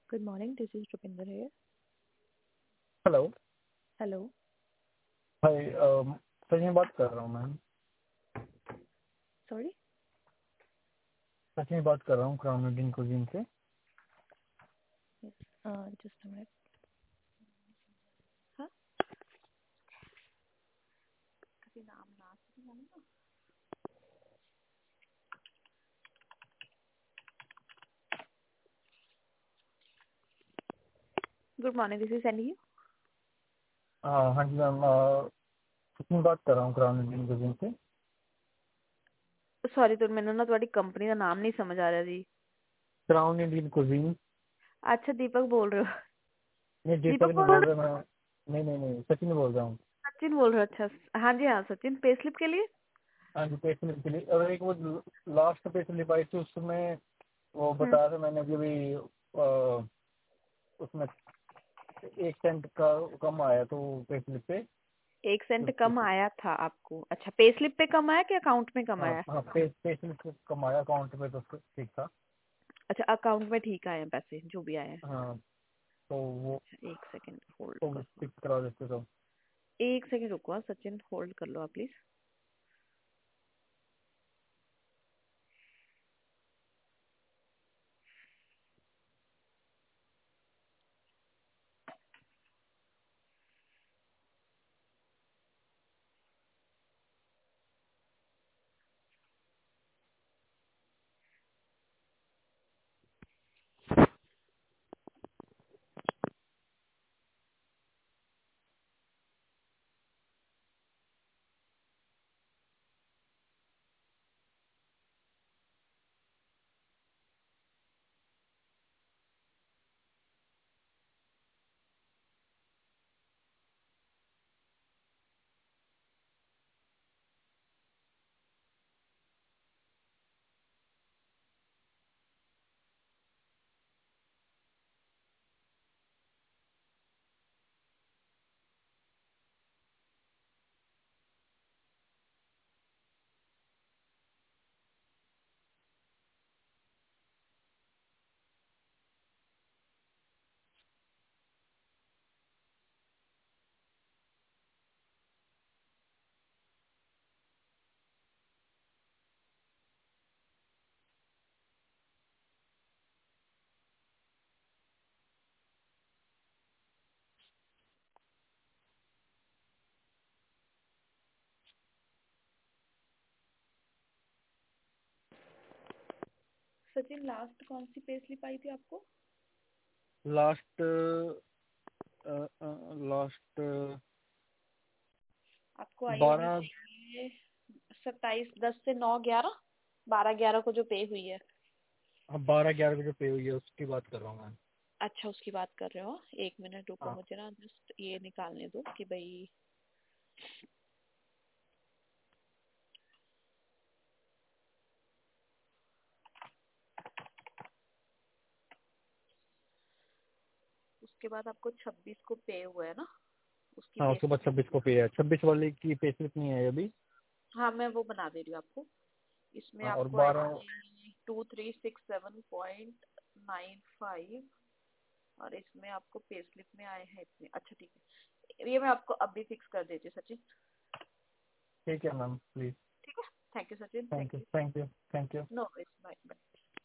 Good morning. This is Rupinder here. Hello. Hello. Hi. Sachin बात कर रहा हूँ मैम। Sorry. सचिन बात कर रहा हूँ क्राउन इंडियन कुजीन से। Yes. Just a minute. हाँ. किसी नाम ना से जाने ना. Good morning. This is Sandy. हाँ जी मैम, सचिन बात कर रहा हूँ क्राउन इंडियन कुजीन से। सॉरी तो मैंने ना तुम्हारी कंपनी का नाम नहीं समझ आ रहा जी। Crown Indian cuisine. अच्छा दीपक बोल रहे हो? नहीं दीपक दीपक नहीं बोल बोल रहे रहा मैं। नहीं सचिन बोल रहा हूँ। हो? सचिन बोल रहे हो? अच्छा हाँ जी हाँ सचिन पे स्लिप के लिए। हाँ जी, पे स्लिप के लिए। और एक वो लास्ट पे स्लिप आई थी उसमें वो बताया था मैंने अभी उसमें 1 सेंट का कम आया तो पे स्लिप पे। 1 सेंट कम आया था आपको? अच्छा पे स्लिप पे कम आया कि अकाउंट में कम हाँ आया? हाँ, पे स्लिप कम आया, अकाउंट पे तो ठीक था। अच्छा अकाउंट में ठीक आए हैं पैसे जो भी आए हैं। हाँ तो वो अच्छा 1 सेकंड होल्ड तो करो। फिक्स करा देते तो। 1 सेकंड रुको हाँ, सचिन होल्ड कर लो आप प्लीज। सचिन लास्ट कौन सी पे स्लिप आई थी आपको? लास्ट लास्ट आपको आई होनी 12। चाहिए 27/10 से 9/11, 12/11 को जो पे हुई है। हाँ 12-11 को जो पे हुई है उसकी बात कर रहा हूँ मैं। अच्छा उसकी बात कर रहे हो? 1 मिनट रुको, हाँ मुझे ना जस्ट ये निकालने दो कि भाई उसके बाद आपको 26 को पे हुआ है ना उसकी हाँ, पे उसके बाद 26 को पे है। 26 वाले की पे स्लिप नहीं है अभी। हाँ मैं वो बना दे रही हूँ आपको। इसमें हाँ, और आपको 12। आएगी 2367.95 और इसमें आपको पे स्लिप में आए हैं इतने। अच्छा ठीक है, ये मैं आपको अभी फिक्स कर देती हूँ सचिन। ठीक है मैम, प्लीज। ठीक है, thank you Sachin, thank thank you you. Thank you thank you. No it's bye.